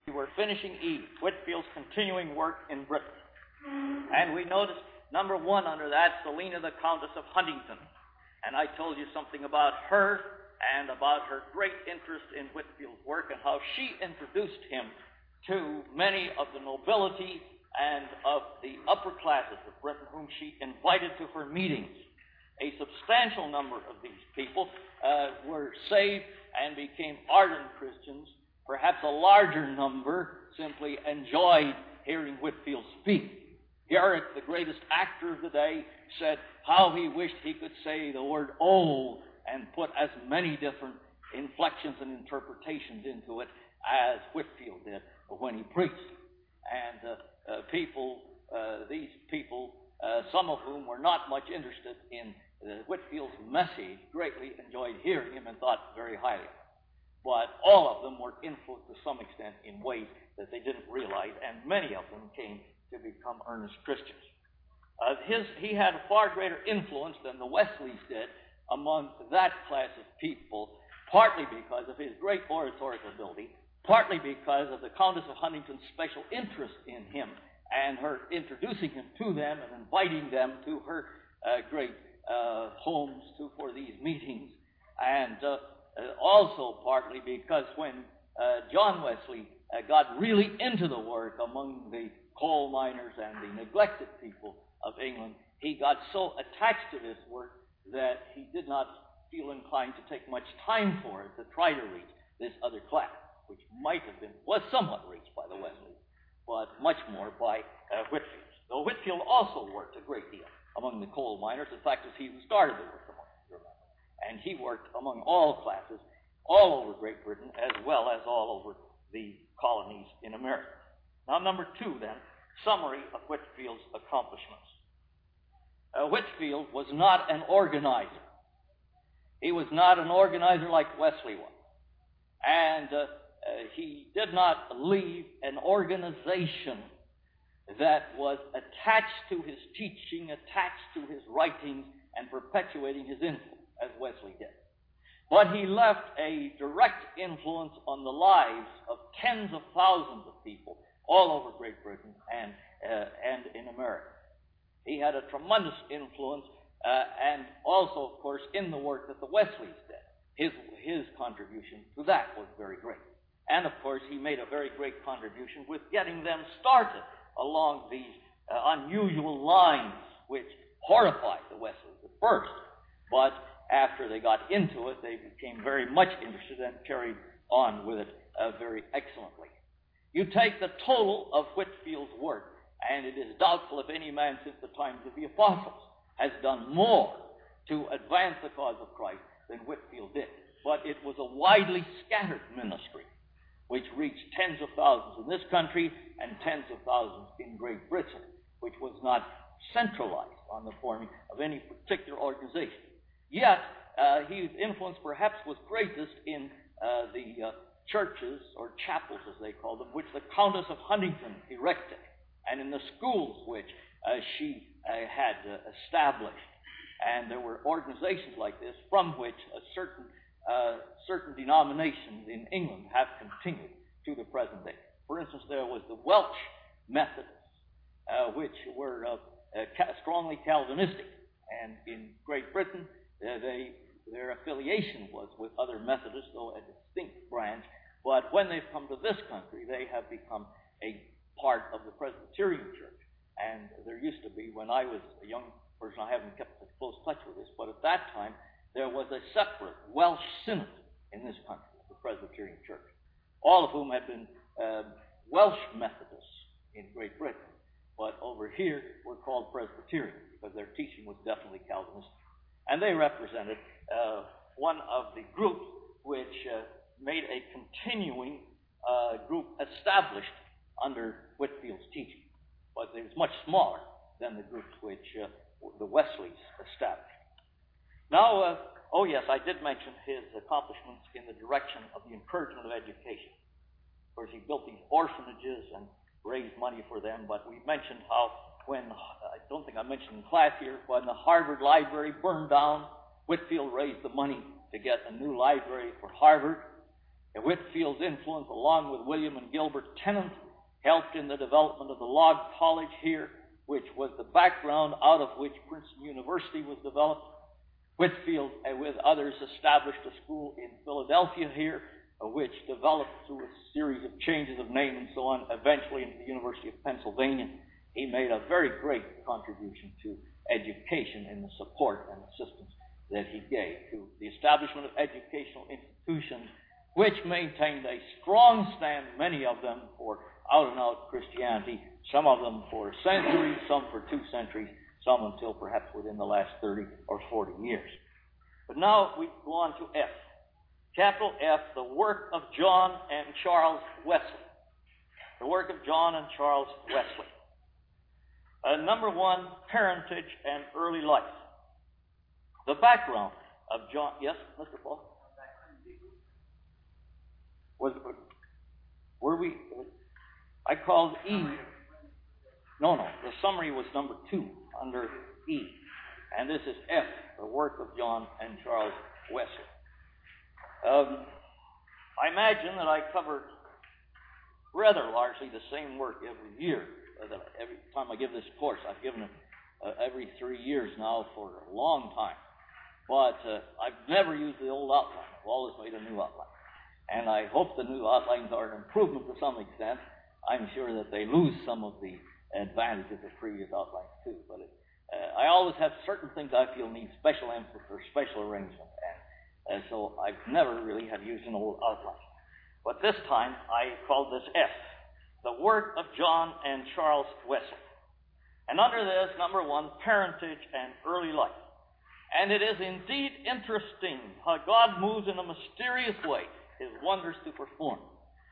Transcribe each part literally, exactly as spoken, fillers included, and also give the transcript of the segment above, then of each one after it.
we were finishing E, Whitfield's continuing work in Britain. And we noticed, number one under that, Selina the Countess of Huntington. And I told you something about her and about her great interest in Whitfield's work and how she introduced him to many of the nobility and of the upper classes of Britain whom she invited to her meetings. A substantial number of these people uh, were saved and became ardent Christians. Perhaps a larger number simply enjoyed hearing Whitfield speak. Garrick, the greatest actor of the day, said how he wished he could say the word "oh" and put as many different inflections and interpretations into it as Whitfield did when he preached. And uh, uh, people, uh, these people, uh, some of whom were not much interested in uh, Whitfield's message, greatly enjoyed hearing him and thought very highly of him. But all of them were influenced to some extent in ways that they didn't realize, and many of them came to become earnest Christians. Uh, his, he had a far greater influence than the Wesleys did among that class of people, partly because of his great oratorical ability, partly because of the Countess of Huntington's special interest in him and her introducing him to them and inviting them to her uh, great uh, homes to, for these meetings, and uh, uh, also partly because when uh, John Wesley uh, got really into the work among the coal miners and the neglected people of England, he got so attached to this work that he did not feel inclined to take much time for it to try to reach this other class, which might have been, was somewhat reached by the Wesleys, but much more by uh, Whitfield. Though Whitfield also worked a great deal among the coal miners. In fact, it was he who started the work among them. And he worked among all classes, all over Great Britain, as well as all over the colonies in America. Now, number two, then, summary of Whitfield's accomplishments. Uh, Whitfield was not an organizer. He was not an organizer like Wesley was. And uh, uh, he did not leave an organization that was attached to his teaching, attached to his writings, and perpetuating his influence, as Wesley did. But he left a direct influence on the lives of tens of thousands of people all over Great Britain and, uh, and in America. He had a tremendous influence, uh, and also, of course, in the work that the Wesleys did. His, his contribution to that was very great. And, of course, he made a very great contribution with getting them started along these uh, unusual lines which horrified the Wesleys at first. But after they got into it, they became very much interested and carried on with it uh, very excellently. You take the total of Whitfield's work, and it is doubtful if any man since the times of the apostles has done more to advance the cause of Christ than Whitfield did. But it was a widely scattered ministry, which reached tens of thousands in this country and tens of thousands in Great Britain, which was not centralized on the forming of any particular organization. Yet, uh, his influence perhaps was greatest in uh, the uh, churches, or chapels as they called them, which the Countess of Huntington erected, and in the schools which uh, she uh, had uh, established. And there were organizations like this from which a certain uh, certain denominations in England have continued to the present day. For instance, there was the Welsh Methodists, uh, which were uh, uh, ca- strongly Calvinistic, and in Great Britain, uh, they their affiliation was with other Methodists, though a distinct branch. But when they've come to this country, they have become a part of the Presbyterian Church. And there used to be, when I was a young person, I haven't kept a close touch with this, but at that time, there was a separate Welsh synod in this country, the Presbyterian Church, all of whom had been uh, Welsh Methodists in Great Britain. But over here, were called Presbyterian, because their teaching was definitely Calvinistic. And they represented uh, one of the groups which uh, made a continuing uh, group established under Whitfield's teaching. But it was much smaller than the groups which uh, the Wesleys established. Now, uh, oh yes, I did mention his accomplishments in the direction of the encouragement of education. Of course, he built these orphanages and raised money for them, but we mentioned how when, I don't think I mentioned in class here, when the Harvard Library burned down, Whitfield raised the money to get a new library for Harvard. Whitfield's influence, along with William and Gilbert Tennant, helped in the development of the Log College here, which was the background out of which Princeton University was developed. Whitfield, uh, with others, established a school in Philadelphia here, uh, which developed through a series of changes of name and so on, eventually into the University of Pennsylvania. He made a very great contribution to education in the support and assistance that he gave to the establishment of educational institutions, which maintained a strong stand, many of them for out-and-out Christianity, some of them for centuries, some for two centuries, some until perhaps within the last thirty or forty years. But now we go on to F. Capital F, the work of John and Charles Wesley. The work of John and Charles Wesley. Uh, number one, parentage and early life. The background of John... Yes, Mister Paul? Was, were we... I called E... No, no, the summary was number two, under E. And this is F, the work of John and Charles Wesley. Um, I imagine that I cover rather largely the same work every year. Uh, that every time I give this course, I've given it uh, every three years now for a long time. But uh, I've never used the old outline. I've always made a new outline. And I hope the new outlines are an improvement to some extent. I'm sure that they lose some of the advantages of previous outlines too. But it, uh, I always have certain things I feel need special emphasis or special arrangement. And uh, so I've never really have used an old outline. But this time I called this F, the work of John and Charles Wesley. And under this, number one, parentage and early life. And it is indeed interesting how God moves in a mysterious way his wonders to perform.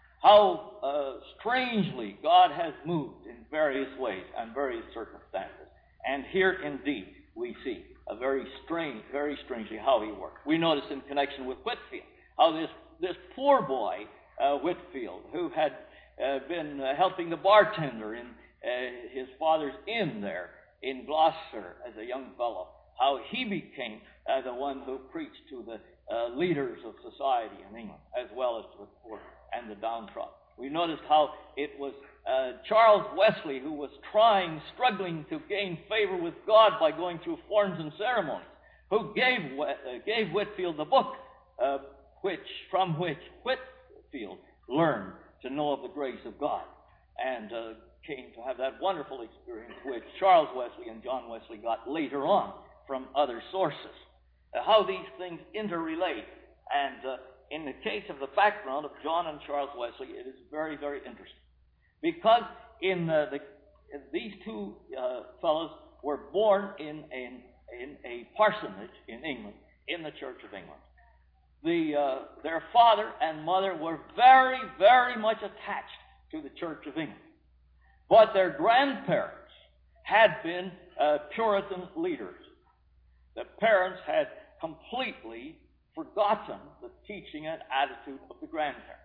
How uh, strangely God has moved in various ways and various circumstances. And here indeed we see a very strange, very strangely how he worked. We notice in connection with Whitfield how this, this poor boy, uh, Whitfield, who had uh, been uh, helping the bartender in uh, his father's inn there in Gloucester as a young fellow, how he became uh, the one who preached to the uh, leaders of society in England, as well as to the poor and the downtrodden. We noticed how it was uh, Charles Wesley who was trying, struggling to gain favor with God by going through forms and ceremonies, who gave, uh, gave Whitfield the book, uh, which from which Whitfield learned to know of the grace of God, and uh, came to have that wonderful experience which Charles Wesley and John Wesley got later on from other sources. Uh, how these things interrelate. And uh, in the case of the background of John and Charles Wesley, it is very, very interesting. Because in uh, the, these two uh, fellows were born in, in, in a parsonage in England, in the Church of England. The, uh, their father and mother were very, very much attached to the Church of England. But their grandparents had been uh, Puritan leaders. The parents had completely forgotten the teaching and attitude of the grandparents.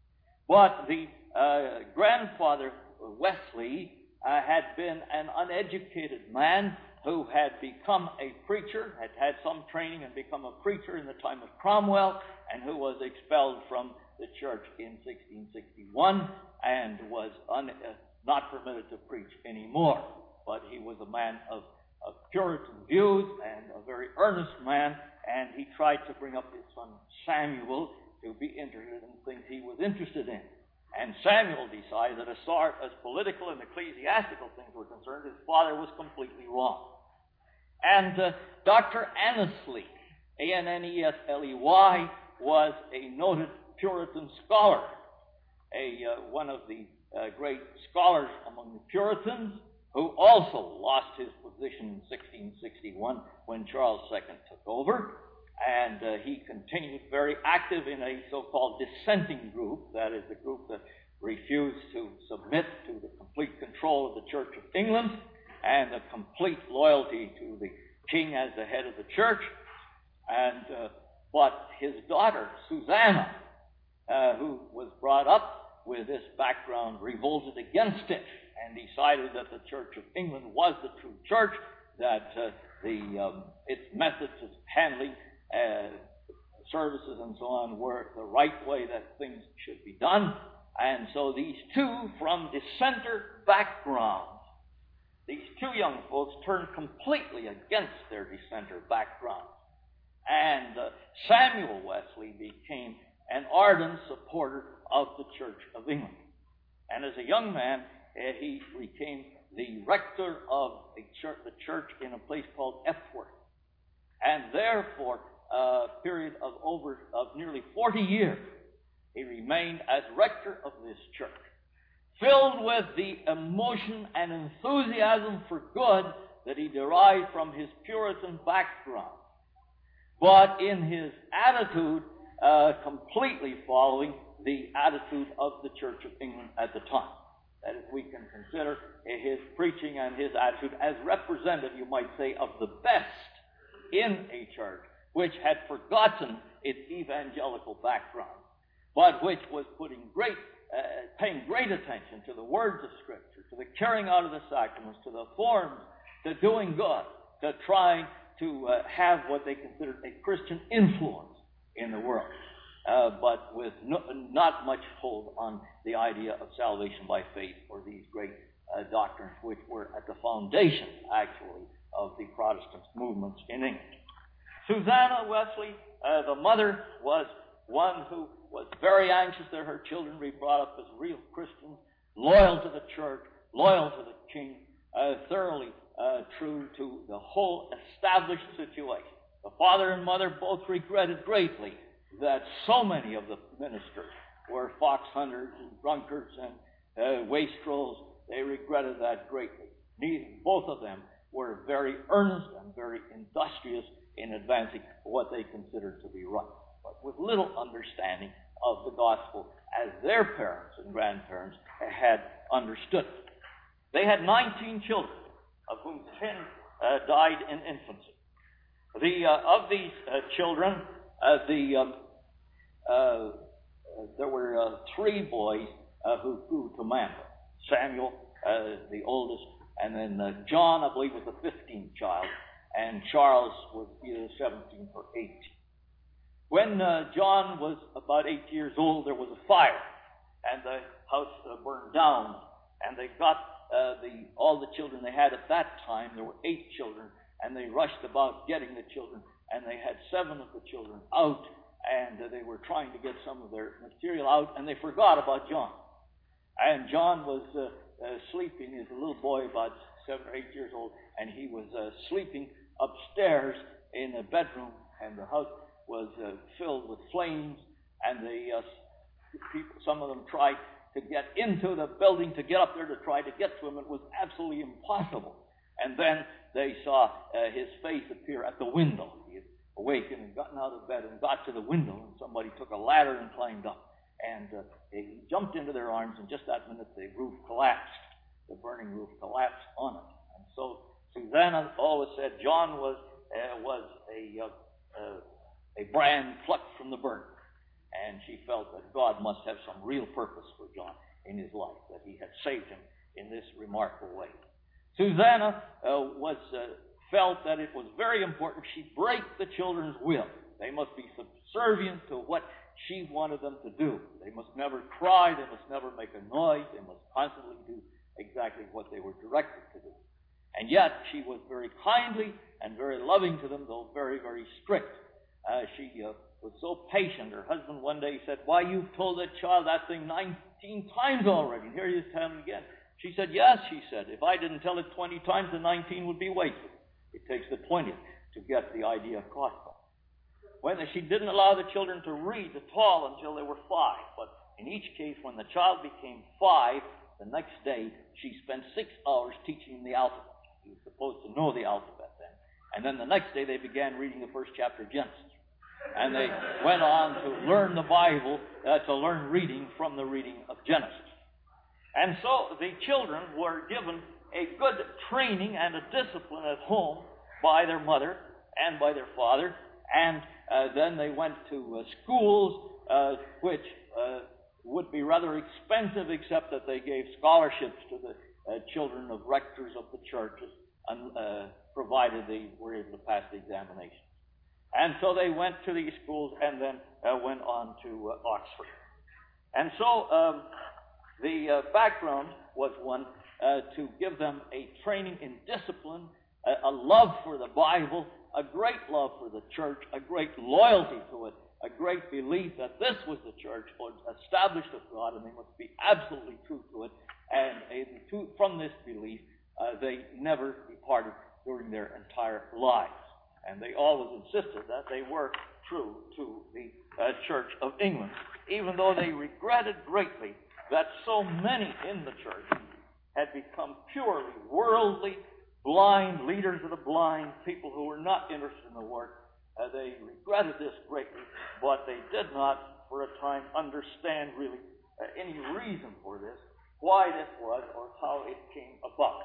But the uh, grandfather, Wesley, uh, had been an uneducated man who had become a preacher, had had some training and become a preacher in the time of Cromwell, and who was expelled from the church in sixteen sixty-one and was un, uh, not permitted to preach anymore. But he was a man of of Puritan views and a very earnest man, and he tried to bring up his son Samuel to be interested in things he was interested in. And Samuel decided that as far as political and ecclesiastical things were concerned, his father was completely wrong. And uh, Doctor Annesley, A N N E S L E Y, was a noted Puritan scholar, a uh, one of the uh, great scholars among the Puritans, who also lost his position in sixteen sixty-one when Charles the Second took over. And uh, he continued very active in a so-called dissenting group, that is, the group that refused to submit to the complete control of the Church of England and the complete loyalty to the king as the head of the church. And uh, but his daughter, Susanna, uh, who was brought up with this background, revolted against it and decided that the Church of England was the true church, that uh, the um, its methods of handling uh, services and so on were the right way that things should be done. And so these two from dissenter backgrounds, these two young folks turned completely against their dissenter backgrounds. And uh, Samuel Wesley became an ardent supporter of the Church of England. And as a young man, uh, he became the rector of a church, the church in a place called Epworth. And therefore, a period of over of nearly forty years, he remained as rector of this church, filled with the emotion and enthusiasm for good that he derived from his Puritan background, but in his attitude, uh, completely following the attitude of the Church of England at the time. That is, we can consider his preaching and his attitude as representative, you might say, of the best in a church which had forgotten its evangelical background, but which was putting great, uh, paying great attention to the words of Scripture, to the carrying out of the sacraments, to the forms, to doing good, to trying to uh, have what they considered a Christian influence in the world, uh, but with no, not much hold on the idea of salvation by faith or these great uh, doctrines which were at the foundation, actually, of the Protestant movements in England. Susanna Wesley, uh, the mother, was one who was very anxious that her children be brought up as real Christians, loyal to the church, loyal to the king, uh, thoroughly uh, true to the whole established situation. The father and mother both regretted greatly that so many of the ministers were fox hunters and drunkards and uh, wastrels. They regretted that greatly. Neither, both of them were very earnest and very industrious in advancing what they considered to be right, but with little understanding of the gospel as their parents and grandparents had understood it. They had nineteen children, of whom ten uh, died in infancy. The uh, of these uh, children, uh, the um, uh, there were uh, three boys uh, who grew to manhood. Samuel, uh, the oldest, and then uh, John, I believe, was the fifteenth child, and Charles was either seventeenth or eighteenth. When uh, John was about eight years old, there was a fire, and the house uh, burned down, and they got uh, the all the children they had at that time. There were eight children, and they rushed about getting the children, and they had seven of the children out, and uh, they were trying to get some of their material out, and they forgot about John. And John was uh, uh, sleeping. He was a little boy, about seven or eight years old, and he was uh, sleeping upstairs in a bedroom, and the house was uh, filled with flames, and the uh, people, some of them tried to get into the building to get up there to try to get to him. It was absolutely impossible. And then they saw uh, his face appear at the window. He had awakened and gotten out of bed and got to the window, and somebody took a ladder and climbed up. And uh, he jumped into their arms, and just that minute the roof collapsed. The burning roof collapsed on it. And so Susanna always said John was uh, was a uh, uh, a brand plucked from the burn. And she felt that God must have some real purpose for John in his life, that he had saved him in this remarkable way. Susanna uh, was uh, felt that it was very important she break the children's will. They must be subservient to what she wanted them to do. They must never cry. They must never make a noise. They must constantly do exactly what they were directed to do. And yet she was very kindly and very loving to them, though very, very strict. Uh, she uh, was so patient. Her husband one day said, "Why, you've told that child that thing nineteen times already. And here you tell him again." She said, "Yes," she said. "If I didn't tell it twenty times, the nineteen would be wasted. It takes the twentieth to get the idea across." When she didn't allow the children to read at all until they were five. But in each case, when the child became five, the next day, she spent six hours teaching him the alphabet. He was supposed to know the alphabet then. And then the next day, they began reading the first chapter of Genesis. And they went on to learn the Bible, uh, to learn reading from the reading of Genesis. And so the children were given a good training and a discipline at home by their mother and by their father. And uh, then they went to uh, schools uh, which uh, would be rather expensive, except that they gave scholarships to the uh, children of rectors of the churches, and, uh, provided they were able to pass the examination. And so they went to these schools and then uh, went on to uh, Oxford. And so um, the uh, background was one uh, to give them a training in discipline, a, a love for the Bible, a great love for the church, a great loyalty to it, a great belief that this was the church established of God and they must be absolutely true to it. And uh, to, from this belief, uh, they never departed during their entire lives. And they always insisted that they were true to the uh, Church of England, even though they regretted greatly that so many in the church had become purely worldly, blind, leaders of the blind, people who were not interested in the work. Uh, they regretted this greatly, but they did not, for a time, understand really uh, any reason for this, why this was, or how it came about.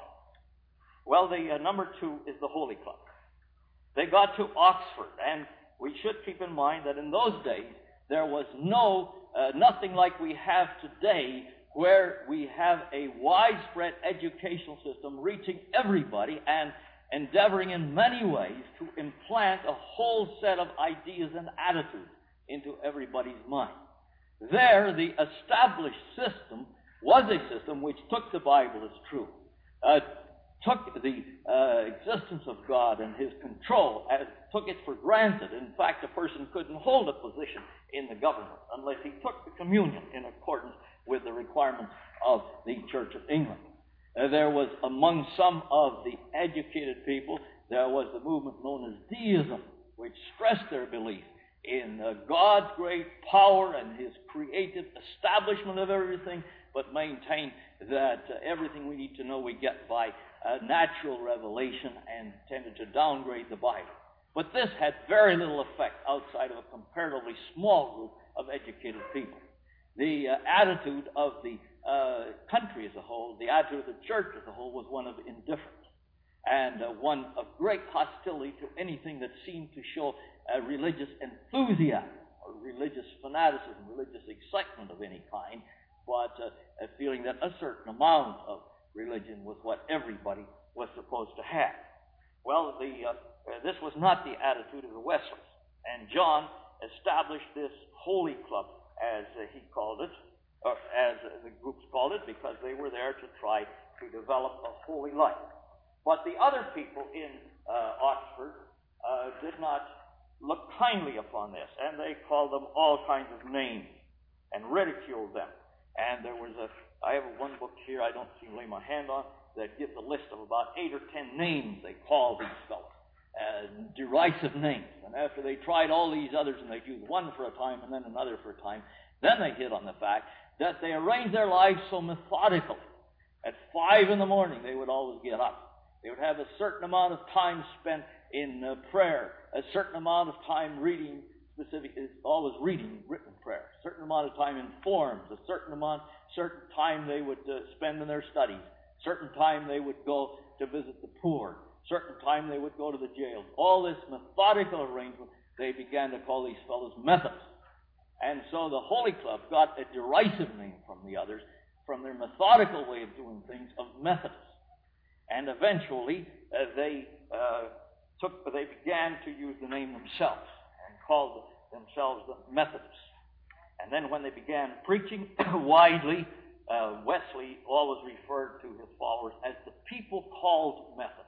Well, the uh, number two is the Holy Club. They got to Oxford, and we should keep in mind that in those days there was no, uh, nothing like we have today, where we have a widespread educational system reaching everybody and endeavoring in many ways to implant a whole set of ideas and attitudes into everybody's mind. There, the established system was a system which took the Bible as true, uh, took the uh, existence of God and His control, as took it for granted. In fact, a person couldn't hold a position in the government unless he took the communion in accordance with the requirements of the Church of England. Uh, there was among some of the educated people, there was the movement known as deism, which stressed their belief in uh, God's great power and His creative establishment of everything, but maintained that uh, everything we need to know we get by uh, natural revelation, and tended to downgrade the Bible. But this had very little effect outside of a comparatively small group of educated people. The uh, attitude of the uh, country as a whole, the attitude of the church as a whole, was one of indifference, and uh, one of great hostility to anything that seemed to show uh, religious enthusiasm or religious fanaticism, religious excitement of any kind, but uh, a feeling that a certain amount of religion was what everybody was supposed to have. Well, the, uh, uh, this was not the attitude of the Wesleys, and John established this Holy Club, as uh, he called it, or as uh, the groups called it, because they were there to try to develop a holy life. But the other people in uh, Oxford uh, did not look kindly upon this, and they called them all kinds of names and ridiculed them. And there was a, I have one book here I don't seem to lay my hand on, that gives a list of about eight or ten names they call these fellows, uh, derisive names. And after they tried all these others, and they'd use one for a time and then another for a time, then they hit on the fact that they arranged their lives so methodically. At five in the morning, they would always get up. They would have a certain amount of time spent in uh, prayer, a certain amount of time reading specific, is always reading written prayer, a certain amount of time in forms, a certain amount, certain time they would uh, spend in their studies, certain time they would go to visit the poor, certain time they would go to the jails. All this methodical arrangement, they began to call these fellows Methodists. And so the Holy Club got a derisive name from the others, from their methodical way of doing things, of Methodists. And eventually, uh, they uh, took, they began to use the name themselves and called themselves the Methodists. And then when they began preaching widely, uh, Wesley always referred to his followers as the people called Methodists.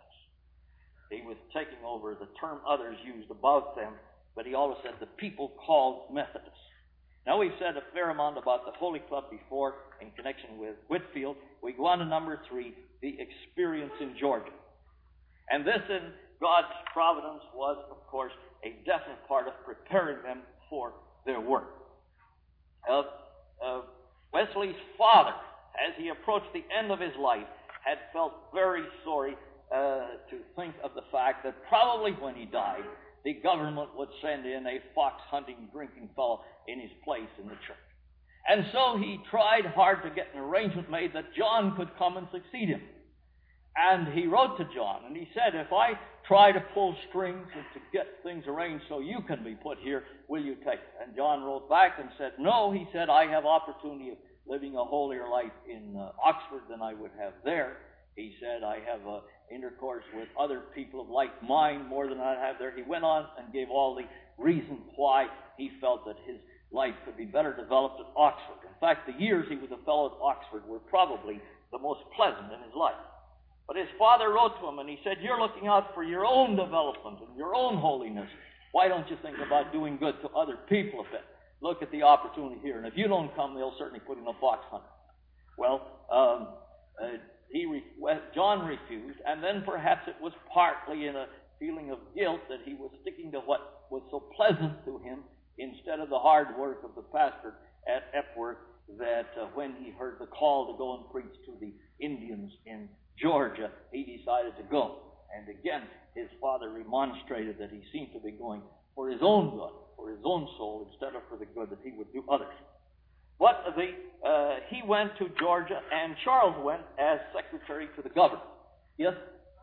He was taking over the term others used about them, but he always said the people called Methodists. Now, we've said a fair amount about the Holy Club before in connection with Whitefield. We go on to number three, the experience in Georgia. And this, in God's providence, was, of course, a definite part of preparing them for their work. Uh, uh, Wesley's father, as he approached the end of his life, had felt very sorry uh, to think of the fact that probably when he died, the government would send in a fox-hunting, drinking fellow in his place in the church. And so he tried hard to get an arrangement made that John could come and succeed him. And he wrote to John, and he said, if I try to pull strings and to get things arranged so you can be put here, will you take it? And John wrote back and said, no, he said, I have opportunity of living a holier life in uh, Oxford than I would have there. He said, I have uh, intercourse with other people of like mind more than I have there. He went on and gave all the reasons why he felt that his life could be better developed at Oxford. In fact, the years he was a fellow at Oxford were probably the most pleasant in his life. But his father wrote to him and he said, you're looking out for your own development and your own holiness. Why don't you think about doing good to other people a bit? Look at the opportunity here. And if you don't come, they'll certainly put in a fox hunter. Well, um, uh, he re- John refused, and then perhaps it was partly in a feeling of guilt that he was sticking to what was so pleasant to him instead of the hard work of the pastor at Epworth, that uh, when he heard the call to go and preach to the Indians in Georgia, he decided to go. And again, his father remonstrated that he seemed to be going for his own good, for his own soul, instead of for the good that he would do others. But the, uh, he went to Georgia, and Charles went as secretary to the governor. Yes?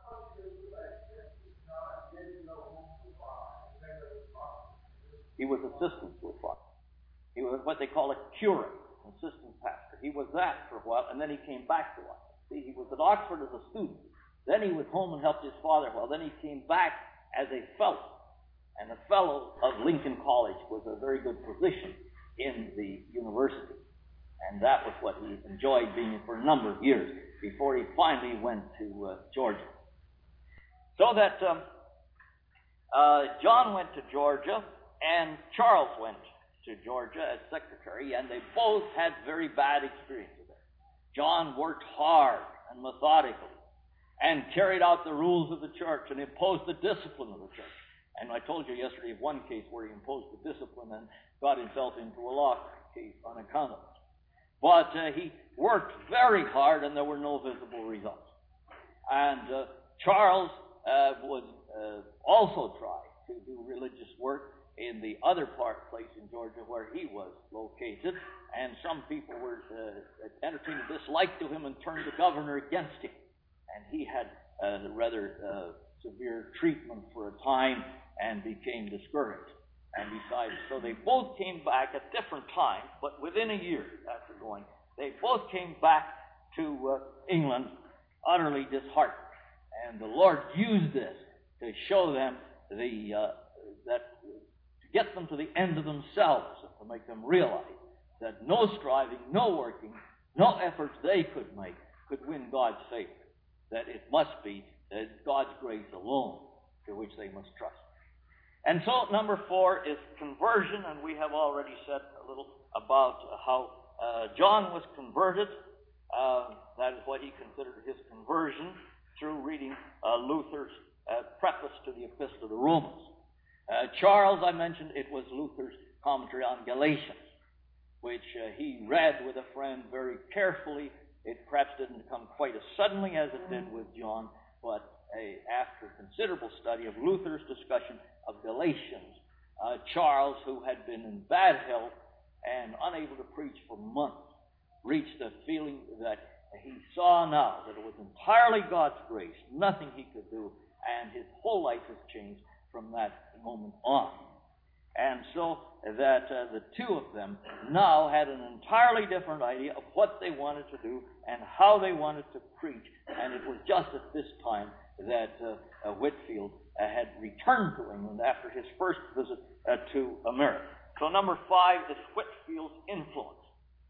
He was assistant to a father. He was what they call a curate, assistant pastor. He was that for a while, and then he came back to Oxford. See, he was at Oxford as a student. Then he was home and helped his father a while. Then he came back as a fellow. And a fellow of Lincoln College was a very good position in the university. And that was what he enjoyed being in for a number of years before he finally went to uh, Georgia. So that um, uh, John went to Georgia and Charles went to Georgia as secretary, and they both had very bad experiences there. John worked hard and methodically and carried out the rules of the church and imposed the discipline of the church. And I told you yesterday of one case where he imposed the discipline and got himself into a law case on account of it. But uh, he worked very hard, and there were no visible results. And uh, Charles uh, would uh, also try to do religious work in the other part place in Georgia where he was located, and some people were uh, entertaining dislike to him and turned the governor against him. And he had uh, rather uh, severe treatment for a time and became discouraged and decided. So they both came back at different times, but within a year after going, they both came back to uh, England utterly disheartened. And the Lord used this to show them the uh, that to get them to the end of themselves and to make them realize that no striving, no working, no efforts they could make could win God's favor. That it must be uh, God's grace alone to which they must trust. And so number four is conversion, and we have already said a little about how uh, John was converted. Uh, that is what he considered his conversion through reading uh, Luther's uh, preface to the Epistle of the Romans. Uh, Charles, I mentioned, it was Luther's commentary on Galatians, which uh, he read with a friend very carefully. It perhaps didn't come quite as suddenly as it did with John, but a, after considerable study of Luther's discussion of Galatians, uh, Charles, who had been in bad health and unable to preach for months, reached a feeling that he saw now that it was entirely God's grace, nothing he could do, and his whole life has changed from that moment on. And so that uh, the two of them now had an entirely different idea of what they wanted to do and how they wanted to preach. And it was just at this time that uh, uh, Whitefield uh, had returned to England after his first visit uh, to America. So number five is Whitefield's influence.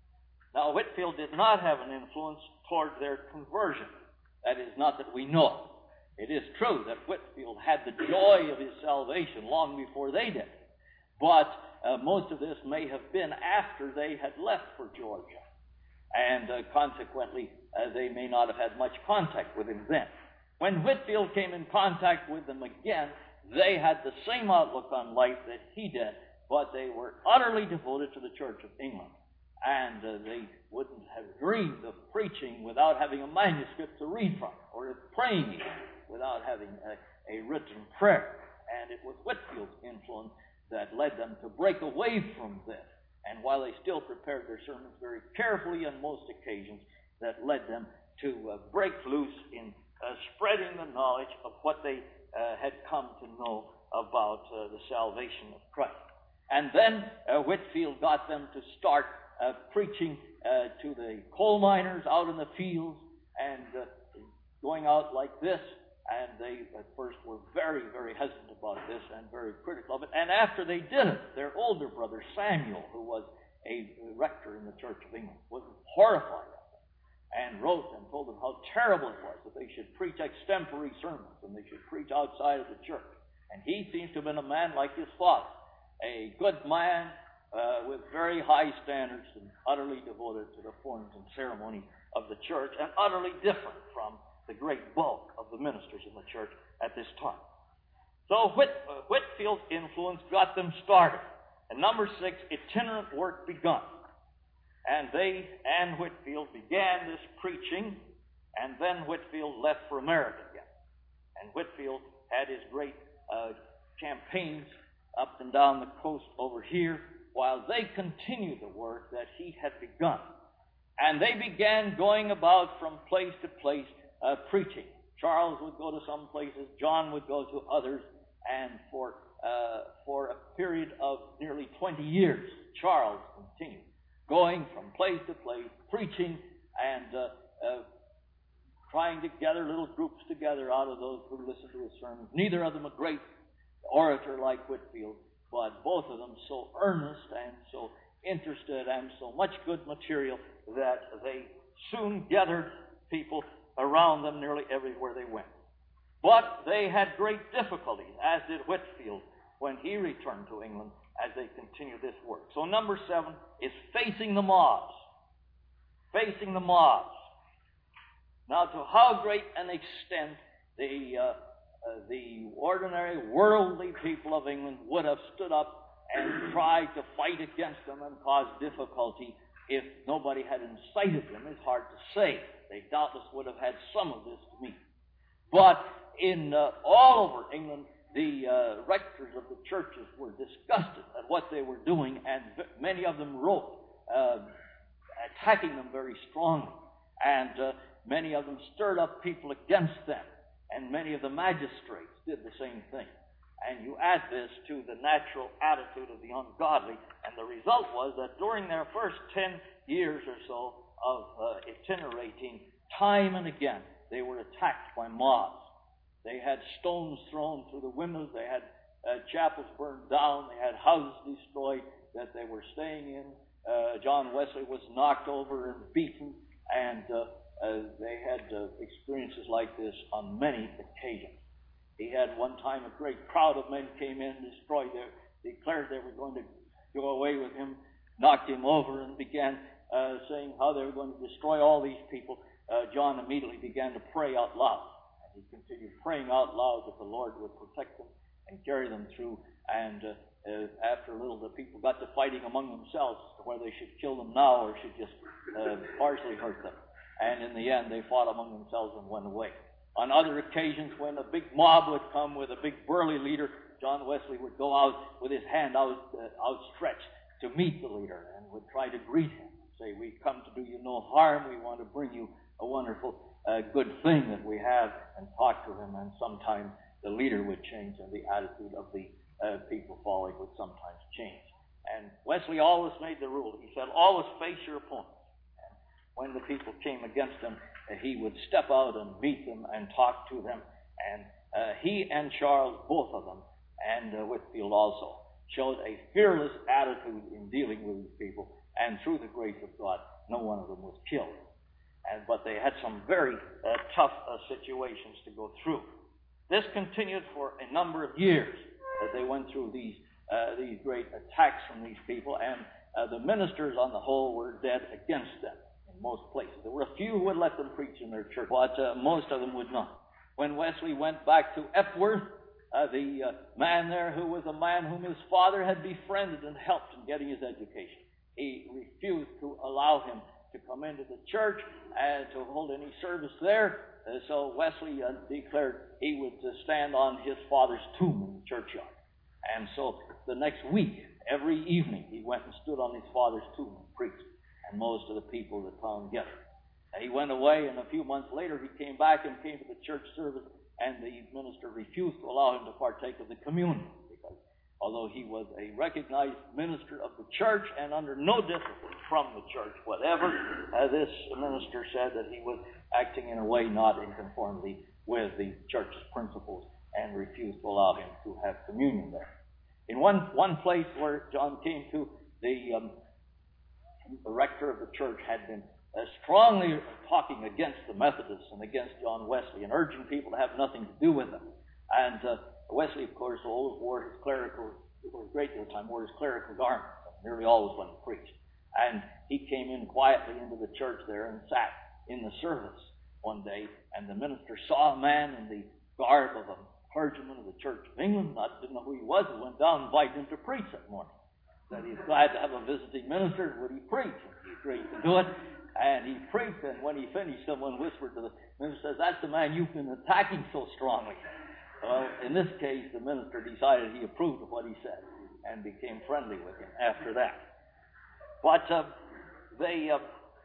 Now, Whitefield did not have an influence toward their conversion. That is, not that we know. It is true that Whitefield had the joy of his salvation long before they did. But uh, most of this may have been after they had left for Georgia. And uh, consequently, uh, they may not have had much contact with him then. When Whitefield came in contact with them again, they had the same outlook on life that he did, but they were utterly devoted to the Church of England. And uh, they wouldn't have dreamed of preaching without having a manuscript to read from, or of praying without having a, a written prayer. And it was Whitefield's influence that led them to break away from this. And while they still prepared their sermons very carefully on most occasions, that led them to uh, break loose in uh, spreading the knowledge of what they uh, had come to know about uh, the salvation of Christ. And then uh, Whitefield got them to start uh, preaching uh, to the coal miners out in the fields and uh, going out like this, and they at first were very, very hesitant about this and very critical of it. And after they did it, their older brother Samuel, who was a rector in the Church of England, was horrified at them and wrote and told them how terrible it was that they should preach extempore sermons and they should preach outside of the church. And he seems to have been a man like his father, a good man uh, with very high standards and utterly devoted to the forms and ceremony of the church and utterly different from the great bulk of the ministers in the church at this time. So Whit, uh, Whitfield's influence got them started. And number six, itinerant work begun. And they and Whitfield began this preaching, and then Whitfield left for America again. And Whitfield had his great uh, campaigns up and down the coast over here, while they continued the work that he had begun. And they began going about from place to place uh, preaching. Charles would go to some places, John would go to others, and for uh, for a period of nearly twenty years, Charles continued going from place to place, preaching and uh, uh, trying to gather little groups together out of those who listened to his sermons. Neither of them a great orator like Whitfield, but both of them so earnest and so interested and so much good material that they soon gathered people around them nearly everywhere they went. But they had great difficulties, as did Whitfield when he returned to England, as they continued this work. So number seven is facing the mobs. Facing the mobs. Now, to how great an extent the uh, uh, the ordinary worldly people of England would have stood up and tried to fight against them and cause difficulty if nobody had incited them is hard to say. They doubtless would have had some of this to meet. But in uh, all over England, the uh, rectors of the churches were disgusted at what they were doing, and v- many of them wrote uh, attacking them very strongly. And uh, many of them stirred up people against them, and many of the magistrates did the same thing. And you add this to the natural attitude of the ungodly, and the result was that during their first ten years or so of uh, itinerating, time and again, they were attacked by mobs. They had stones thrown through the windows, they had uh, chapels burned down, they had houses destroyed that they were staying in. Uh, John Wesley was knocked over and beaten, and uh, uh, they had uh, experiences like this on many occasions. He had one time a great crowd of men came in, destroyed their, declared they were going to go away with him, knocked him over, and began uh, saying how they were going to destroy all these people. Uh, John immediately began to pray out loud. And he continued praying out loud that the Lord would protect them and carry them through. And uh, uh, after a little, the people got to fighting among themselves as to whether they should kill them now or should just uh, partially hurt them. And in the end, they fought among themselves and went away. On other occasions, when a big mob would come with a big burly leader, John Wesley would go out with his hand out, uh, outstretched to meet the leader and would try to greet him and say, "We come to do you no harm. We want to bring you a wonderful, uh, good thing that we have," and talk to him. And sometimes the leader would change and the attitude of the uh, people following would sometimes change. And Wesley always made the rule. He said, always face your opponents. And when the people came against him, uh, he would step out and meet them and talk to them. And uh, he and Charles, both of them, and uh, Whitfield also, showed a fearless attitude in dealing with these people. And through the grace of God, no one of them was killed. And, but they had some very uh, tough uh, situations to go through. This continued for a number of years that they went through these uh, these great attacks from these people, and uh, the ministers on the whole were dead against them in most places. There were a few who would let them preach in their church, but uh, most of them would not. When Wesley went back to Epworth, uh, the uh, man there who was a man whom his father had befriended and helped in getting his education, he refused to allow him to come into the church and to hold any service there. Uh, so Wesley uh, declared he would uh, stand on his father's tomb in the churchyard. And so the next week, every evening, he went and stood on his father's tomb and preached. And most of the people of the town gathered. And he went away, and a few months later, he came back and came to the church service, and the minister refused to allow him to partake of the communion because although he was a recognized minister of the church and under no discipline from the church whatever. Uh, this minister said that he was acting in a way not in conformity with the church's principles and refused to allow him to have communion there. In one, one place where John came to, the, um, the rector of the church had been uh, strongly talking against the Methodists and against John Wesley and urging people to have nothing to do with them. And uh, Wesley, of course, always wore his clerical, for a great deal of time, wore his clerical garments, nearly always when he preached. And he came in quietly into the church there and sat in the service one day, and the minister saw a man in the garb of a clergyman of the Church of England. I didn't know who he was. He went down and invited him to preach that morning. Said he's glad to have a visiting minister. Would he preach? And he agreed to do it. And he preached, and when he finished, someone whispered to the minister, says, "That's the man you've been attacking so strongly." Well, in this case, the minister decided he approved of what he said and became friendly with him after that. But uh, they, uh,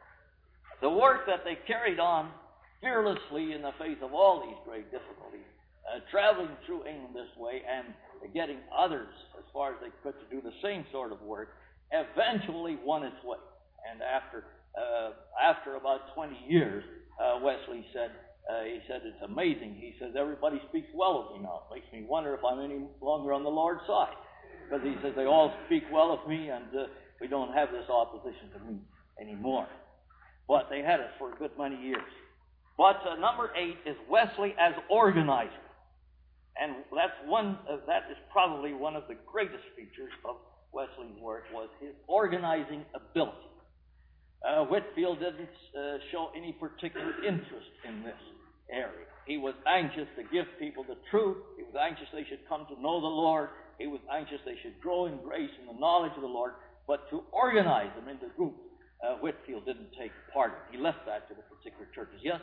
the work that they carried on fearlessly in the face of all these great difficulties, uh, traveling through England this way and getting others, as far as they could, to do the same sort of work, eventually won its way. And after uh, after about twenty years, uh, Wesley said, Uh, he said, "It's amazing." He says, "Everybody speaks well of me now. It makes me wonder if I'm any longer on the Lord's side." Because he says, "They all speak well of me, and uh, we don't have this opposition to me anymore." But they had it for a good many years. But uh, number eight is Wesley as organizer. And that's one, uh, that is probably one of the greatest features of Wesley's work, was his organizing ability. Uh, Whitefield didn't uh, show any particular interest in this area. He was anxious to give people the truth. He was anxious they should come to know the Lord. He was anxious they should grow in grace and the knowledge of the Lord. But to organize them into groups, uh, Whitefield didn't take part in. He left that to the particular churches. Yes?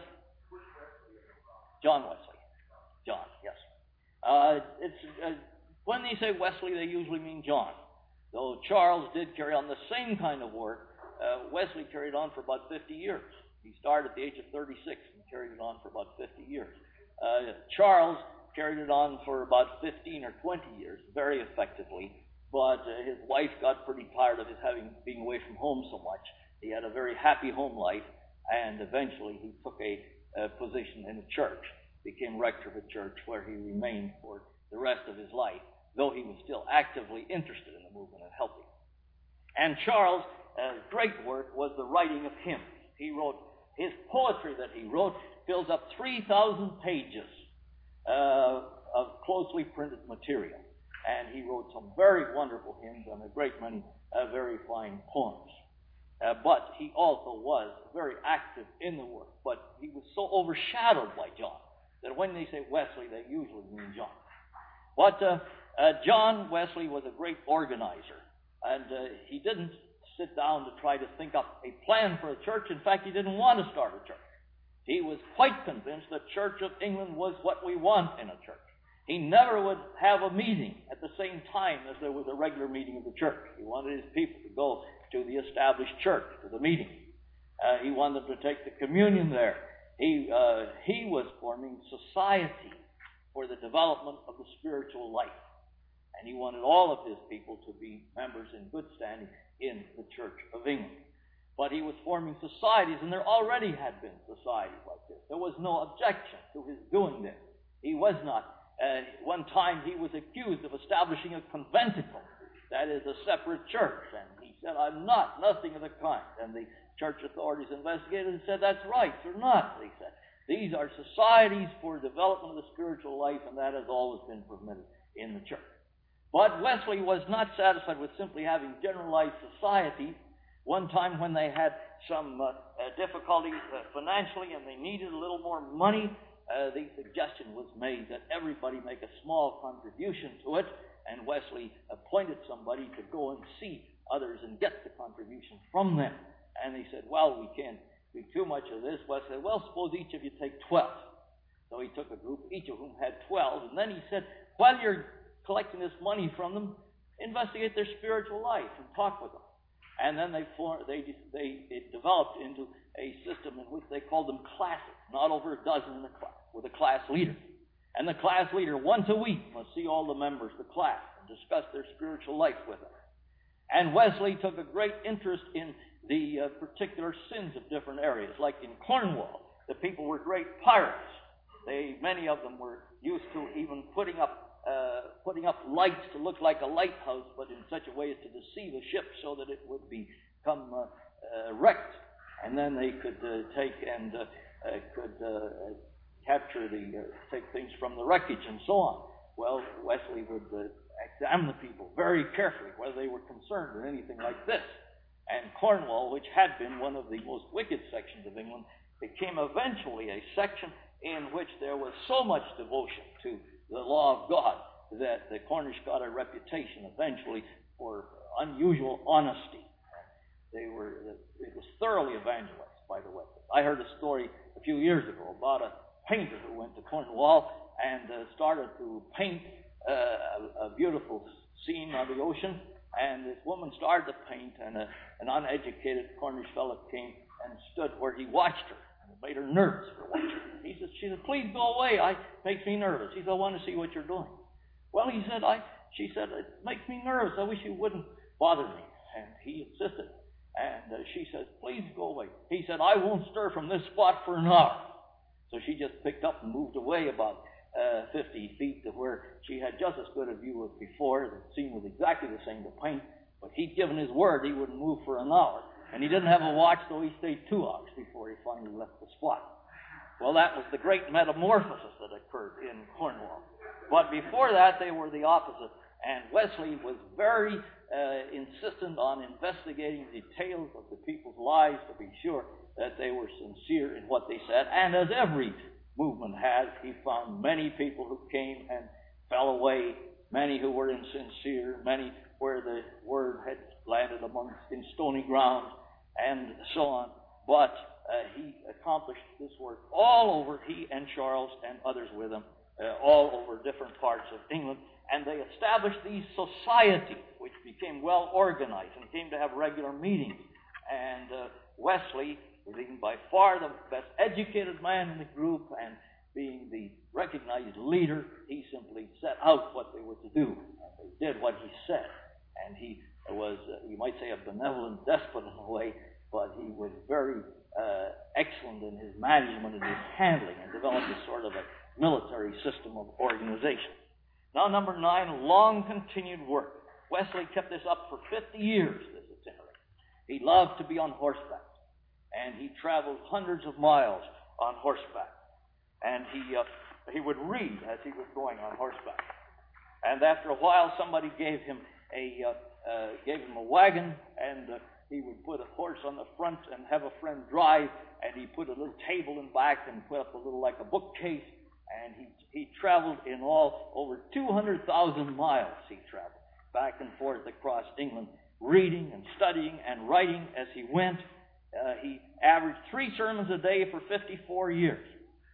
John Wesley. John, yes. Uh, it's uh, when they say Wesley, they usually mean John. Though Charles did carry on the same kind of work, uh, Wesley carried on for about fifty years. He started at the age of thirty-six and carried it on for about fifty years. Uh, Charles carried it on for about fifteen or twenty years, very effectively, but uh, his wife got pretty tired of his having being away from home so much. He had a very happy home life, and eventually he took a, a position in the church, became rector of a church where he remained for the rest of his life, though he was still actively interested in the movement and helping. And Charles' uh, great work was the writing of hymns. He wrote, his poetry that he wrote fills up three thousand pages uh, of closely printed material. And he wrote some very wonderful hymns and a great many uh, very fine poems. Uh, but he also was very active in the work. But he was so overshadowed by John that when they say Wesley, they usually mean John. But uh, uh, John Wesley was a great organizer. And uh, he didn't sit down to try to think up a plan for a church. In fact, he didn't want to start a church. He was quite convinced the Church of England was what we want in a church. He never would have a meeting at the same time as there was a regular meeting of the church. He wanted his people to go to the established church, to the meeting. Uh, he wanted them to take the communion there. He, uh, he was forming society for the development of the spiritual life. And he wanted all of his people to be members in good standing in the Church of England. But he was forming societies, and there already had been societies like this. There was no objection to his doing this. He was not. Uh, one time he was accused of establishing a conventicle, that is a separate church. And he said, "I'm not, nothing of the kind." And the church authorities investigated and said, "That's right, you're not," they said. "These are societies for development of the spiritual life, and that has always been permitted in the church." But Wesley was not satisfied with simply having generalized society. One time when they had some uh, uh, difficulties uh, financially and they needed a little more money, uh, the suggestion was made that everybody make a small contribution to it, and Wesley appointed somebody to go and see others and get the contribution from them. And they said, "Well, we can't do too much of this." Wesley said, "Well, suppose each of you take twelve. So he took a group, each of whom had twelve, and then he said, "While you're collecting this money from them, investigate their spiritual life and talk with them." And then they formed, they, they it developed into a system in which they called them classes, not over a dozen in a class, with a class leader. And the class leader, once a week, must see all the members of the class and discuss their spiritual life with them. And Wesley took a great interest in the uh, particular sins of different areas. Like in Cornwall, the people were great pirates. They, many of them were used to even putting up uh, putting up lights to look like a lighthouse, but in such a way as to deceive a ship so that it would become uh, uh, wrecked, and then they could uh, take and uh, uh, could uh, capture the uh, take things from the wreckage and so on. Well, Wesley would uh, examine the people very carefully whether they were concerned in anything like this. And Cornwall, which had been one of the most wicked sections of England, became eventually a section in which there was so much devotion to the law of God that the Cornish got a reputation eventually for unusual honesty. They were, it was thoroughly evangelized by the way. I heard a story a few years ago about a painter who went to Cornwall and uh, started to paint uh, a, a beautiful scene on the ocean, and this woman started to paint, and a, an uneducated Cornish fellow came and stood where he watched her, and it made her nervous for watching. He said, she said, please go away, I makes me nervous. He said, I want to see what you're doing. Well, he said, I, she said, it makes me nervous, I wish you wouldn't bother me. And he insisted, and uh, she said, please go away. He said, I won't stir from this spot for an hour. So she just picked up and moved away about uh, fifty feet to where she had just as good a view as before. The scene was exactly the same to paint, but he'd given his word he wouldn't move for an hour, and he didn't have a watch, so he stayed two hours before he finally left the spot. Well, that was the great metamorphosis that occurred in Cornwall. But before that, they were the opposite, and Wesley was very uh, insistent on investigating details of the people's lives to be sure that they were sincere in what they said. And as every movement has, he found many people who came and fell away, many who were insincere, many where the word had landed amongst in stony ground, and so on. But uh, he accomplished this work all over, he and Charles and others with him, uh, all over different parts of England. And they established these societies, which became well organized and came to have regular meetings. And uh, Wesley, being by far the best educated man in the group and being the recognized leader, he simply set out what they were to do. And they did what he said. And he was, uh, you might say, a benevolent despot in a way, but he was very uh, excellent in his management and his handling, and developed a sort of a military system of organization. Now, number nine, long-continued work. Wesley kept this up for fifty years, this itinerary. He loved to be on horseback, and he traveled hundreds of miles on horseback. And he uh, he would read as he was going on horseback. And after a while, somebody gave him a uh, uh, gave him a wagon, and uh, he would put a horse on the front and have a friend drive, and he put a little table in back and put up a little like a bookcase. And he he traveled in all over two hundred thousand miles. He traveled back and forth across England, reading and studying and writing as he went. Uh, he averaged three sermons a day for fifty-four years.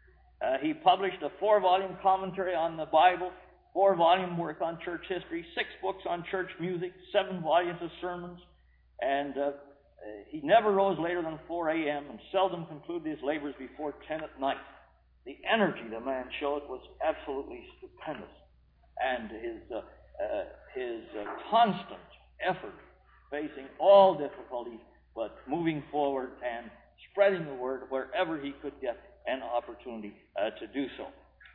Uh, he published a four-volume commentary on the Bible, four-volume work on church history, six books on church music, seven volumes of sermons, and uh, uh, he never rose later than four a.m. and seldom concluded his labors before ten at night. The energy the man showed was absolutely stupendous, and his uh, uh, his uh, constant effort facing all difficulties, but moving forward and spreading the word wherever he could get an opportunity uh, to do so.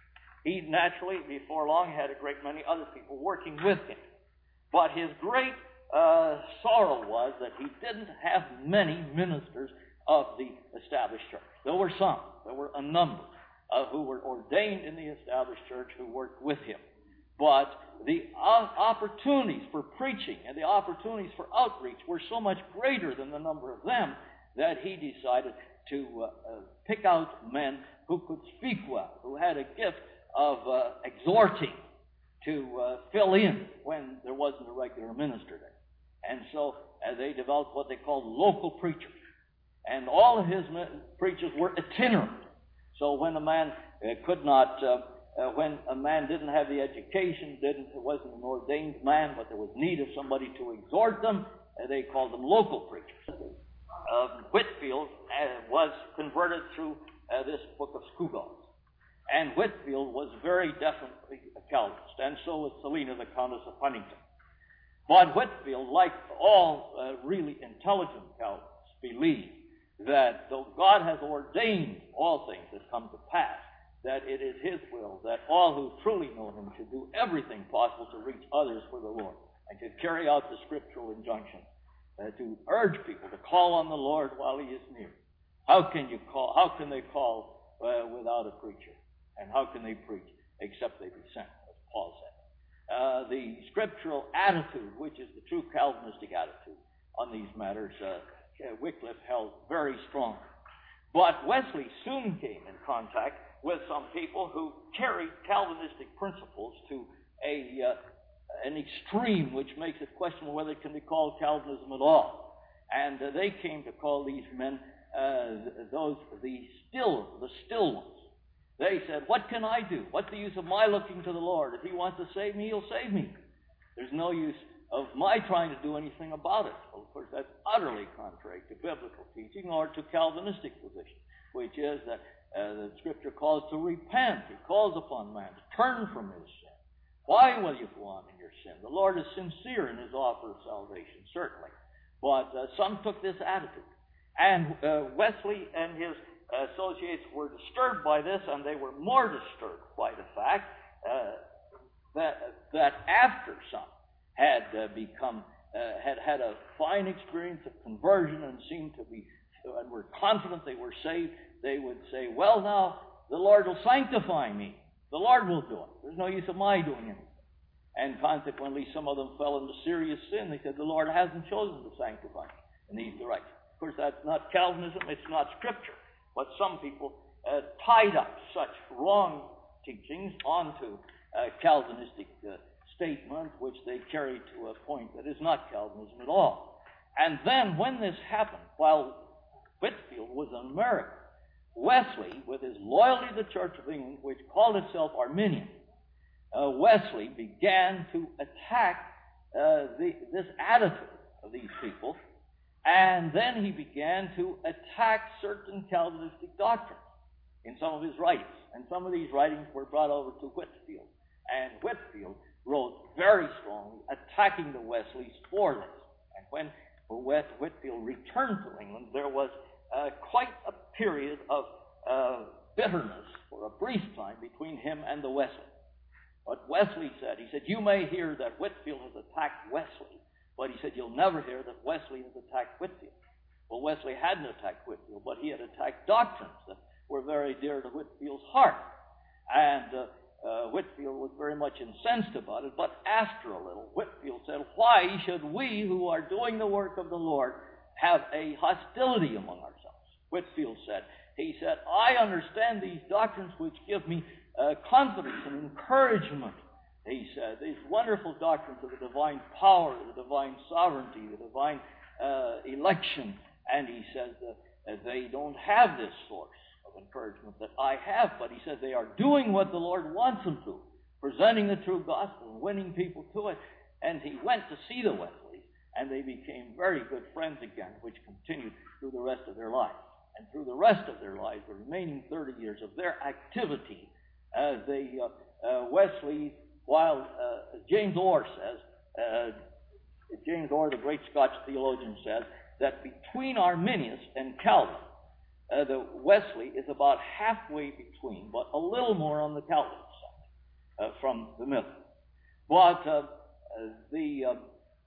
He naturally, before long, had a great many other people working with him, but his great uh, sorrow was that he didn't have many ministers of the established church. There were some, there were a number. Uh, who were ordained in the established church who worked with him. But the uh, opportunities for preaching and the opportunities for outreach were so much greater than the number of them that he decided to uh, uh, pick out men who could speak well, who had a gift of uh, exhorting to uh, fill in when there wasn't a regular minister there. And so uh, they developed what they called local preachers. And all of his preachers were itinerant. So when a man uh, could not, uh, uh, when a man didn't have the education, didn't, wasn't an ordained man, but there was need of somebody to exhort them, uh, they called them local preachers. Uh, Whitefield uh, was converted through uh, this book of Scugog. And Whitefield was very definitely a Calvinist, and so was Selina, the Countess of Huntington. But Whitefield, like all uh, really intelligent Calvinists, believed that though God has ordained all things that come to pass, that it is His will that all who truly know Him should do everything possible to reach others for the Lord, and to carry out the scriptural injunction, uh, to urge people to call on the Lord while He is near. How can you call? How can they call uh, without a preacher? And how can they preach except they be sent, as Paul said? Uh, the scriptural attitude, which is the true Calvinistic attitude on these matters, uh, Wycliffe held very strong. But Wesley soon came in contact with some people who carried Calvinistic principles to a uh, an extreme which makes it questionable whether it can be called Calvinism at all. And uh, they came to call these men uh, those the still the still ones. They said, "What can I do? What's the use of my looking to the Lord? If He wants to save me, He'll save me. There's no use of my trying to do anything about it." Well, of course, that's utterly contrary to biblical teaching or to Calvinistic position, which is that uh, the Scripture calls to repent. It calls upon man to turn from his sin. Why will you go on in your sin? The Lord is sincere in His offer of salvation, certainly. But uh, some took this attitude. And uh, Wesley and his associates were disturbed by this, and they were more disturbed by the fact uh, that, that after some had uh, become, uh, had had a fine experience of conversion and seemed to be, and were confident they were saved, they would say, "Well, now, the Lord will sanctify me. The Lord will do it. There's no use of my doing anything." And consequently, some of them fell into serious sin. They said, "The Lord hasn't chosen to sanctify me in these directions." Of course, that's not Calvinism, it's not Scripture. But some people uh, tied up such wrong teachings onto uh, Calvinistic uh, statements, which they carried to a point that is not Calvinism at all. And then when this happened, while Whitefield was an American, Wesley, with his loyalty to the Church of England, which called itself Arminian, uh, Wesley began to attack uh, the, this attitude of these people. And then he began to attack certain Calvinistic doctrines in some of his writings. And some of these writings were brought over to Whitefield. And Whitefield wrote very strongly attacking the Wesleys for this. And when Whitefield returned to England, there was uh, quite a period of uh, bitterness for a brief time between him and the Wesleys. But Wesley said, he said, "You may hear that Whitefield has attacked Wesley, but," he said, "you'll never hear that Wesley has attacked Whitefield." Well, Wesley hadn't attacked Whitefield, but he had attacked doctrines that were very dear to Whitefield's heart. And uh, uh, Whitefield was very much incensed about it, but after a little, Whitefield said, "Why should we, who are doing the work of the Lord, have a hostility among ourselves?" Whitefield said, he said, "I understand these doctrines which give me uh, confidence and encouragement." He said, these wonderful doctrines of the divine power, the divine sovereignty, the divine uh, election. And he says uh, they don't have this source of encouragement that I have, but he said they are doing what the Lord wants them to, presenting the true gospel and winning people to it. And he went to see the Wesleys, and they became very good friends again, which continued through the rest of their lives. And through the rest of their lives, the remaining thirty years of their activity, uh, the uh, uh, Wesleys, while uh, James Orr says, uh, James Orr, the great Scotch theologian, says that between Arminius and Calvin, uh, the Wesley is about halfway between, but a little more on the Calvinist side uh, from the middle. But uh, uh, the uh,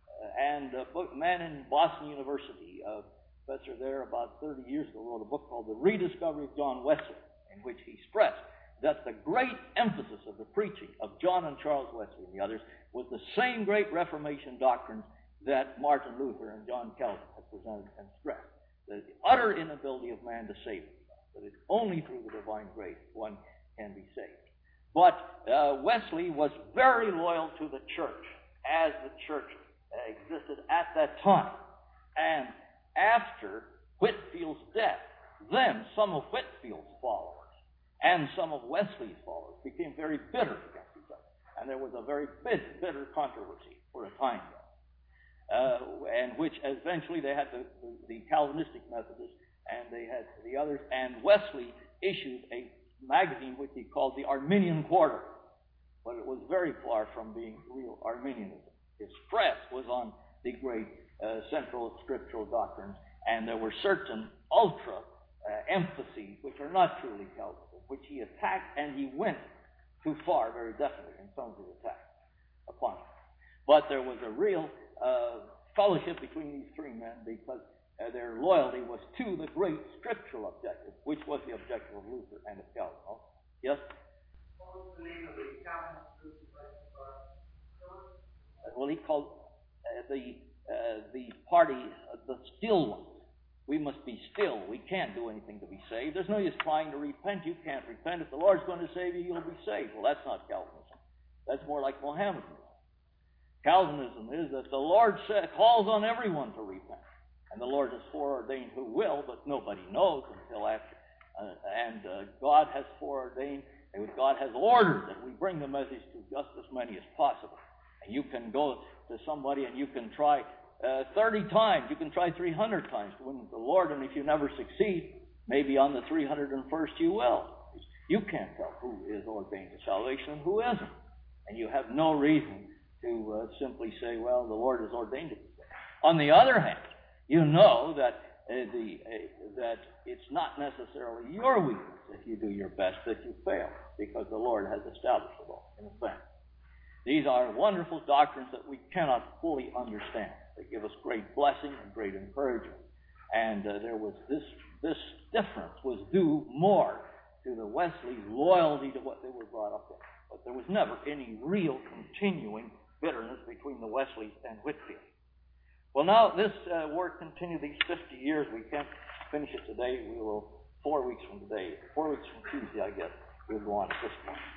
and a man in Boston University, a professor there about thirty years ago, wrote a book called The Rediscovery of John Wesley, in which he stressed that the great emphasis of the preaching of John and Charles Wesley and the others was the same great Reformation doctrines that Martin Luther and John Calvin had presented and stressed. The utter inability of man to save himself, that it's only through the divine grace one can be saved. But uh, Wesley was very loyal to the church as the church uh, existed at that time. And after Whitefield's death, then some of Whitefield's followers and some of Wesley's followers became very bitter against each other. And there was a very bit, bitter controversy for a time there, uh, and which eventually they had the, the, the Calvinistic Methodists and they had the others, and Wesley issued a magazine which he called the Arminian Quarter, but it was very far from being real Arminianism. His stress was on the great uh, central scriptural doctrines, and there were certain ultra uh, emphases which are not truly Calvinism, which he attacked, and he went too far, very definitely, in some of his attacks upon it. But there was a real uh, fellowship between these three men, because uh, their loyalty was to the great scriptural objective, which was the objective of Luther and of Calvin. Oh, yes? What was the name of the Calvinist group? Well, he called uh, the uh, the party uh, the still ones. We must be still. We can't do anything to be saved. There's no use trying to repent. You can't repent. If the Lord's going to save you, you'll be saved. Well, that's not Calvinism. That's more like Mohammedanism. Calvinism is that the Lord said, calls on everyone to repent. And the Lord has foreordained who will, but nobody knows until after. Uh, and uh, God has foreordained, and God has ordered that we bring the message to just as many as possible. And you can go to somebody and you can try uh, thirty times, you can try three hundred times to win the Lord, and if you never succeed, maybe on the three hundred first you will. You can't tell who is ordained to salvation and who isn't. And you have no reason to uh, simply say, well, the Lord has ordained it. On the other hand, you know that uh, the uh, that it's not necessarily your weakness if you do your best that you fail, because the Lord has established it all in advance. These are wonderful doctrines that we cannot fully understand. They give us great blessing and great encouragement. And uh, there was this this difference was due more to the Wesleys' loyalty to what they were brought up in. But there was never any real continuing bitterness between the Wesleys and Whitefield. Well, now this uh, work continued these fifty years. We can't finish it today. We will, four weeks from today, four weeks from Tuesday, I guess, we'll go on at this point.